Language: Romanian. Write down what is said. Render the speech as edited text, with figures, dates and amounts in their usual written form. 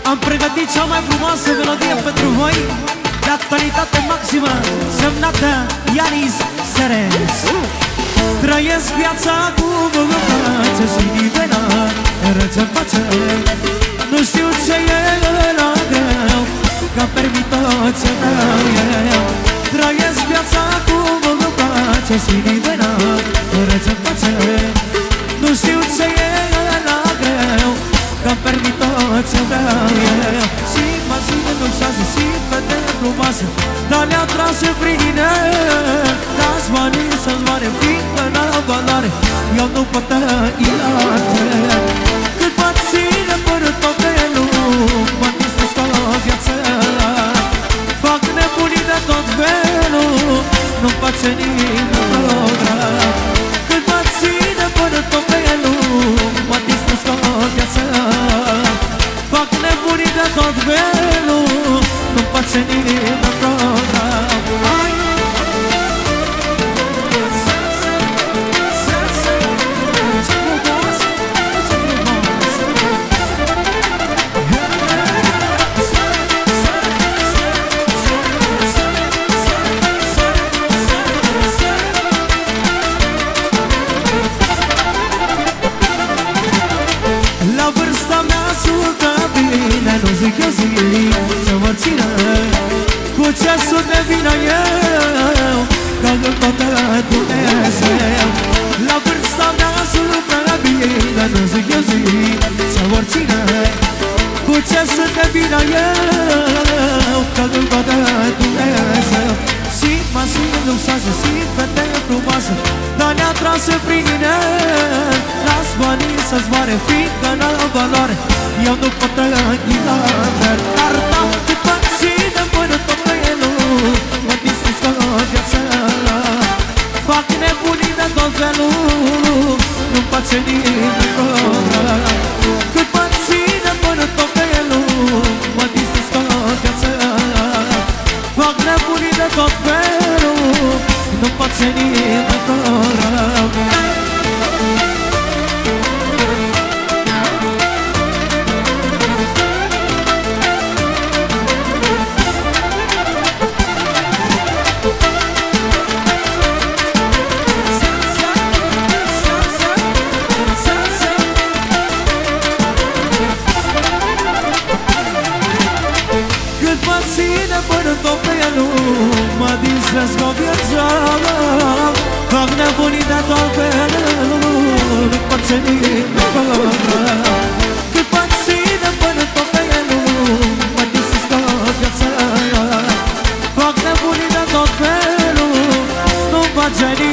Am pregătit cea mai frumoasă melodie pentru voi, de actualitate maximă, semnată Ianis Seres. Trăiesc viața cum îmi place și nivela ce-mi face. Nu știu ce e la greu, că permit tot ce vreau eu. Trăiesc viața cum îmi place și nivela ce-mi face. Nu știu ce e la greu, că-mi permit tot ce vreau eu. Și mașină luxoasă și fete frumoase, dar le-au tras prin inel. Dați banii să-ți moare, fiindcă n-au valoare, eu nu pot tăi altfel. Cât mă ține până tot felul, mă distrez cu o viață. Fac nebunii de tot felul, nu-mi face nimic program. Cât mă ține până tot felul, mă distrez cu o viață. Fac nebunii de tot felul, nu-mi face nimic program. Nu zic eu zi să mă țină, cu ce să devină eu, că îl poate Dumnezeu. La vârsta mea sunt prea bine, nu zic eu zi să mă țină, cu ce să devină eu, că îl poate Dumnezeu. Și mașină luxoasă și fete frumoasă, dar ne-a tras prin inel. Las banii să-ți moare, fiindcă n-au valoare, eu nu pot trăi la fel. Dar dau cât mă ține până tot felul, mă distrez cu o viață. Fac nebunii de tot felul, nu-mi face nimic program. Cât mă ține până tot felul, mă distrez cu o viață. Fac nebunii de tot felul, nu-mi face nimic program. Până tot felul, mă distrez cu viața. Fac nebunii de tot felul, nu-mi face nimic program. Cât mă ține până tot felul, mă distrez cu viața. Fac nebunii de tot felul, nu-mi face nimic.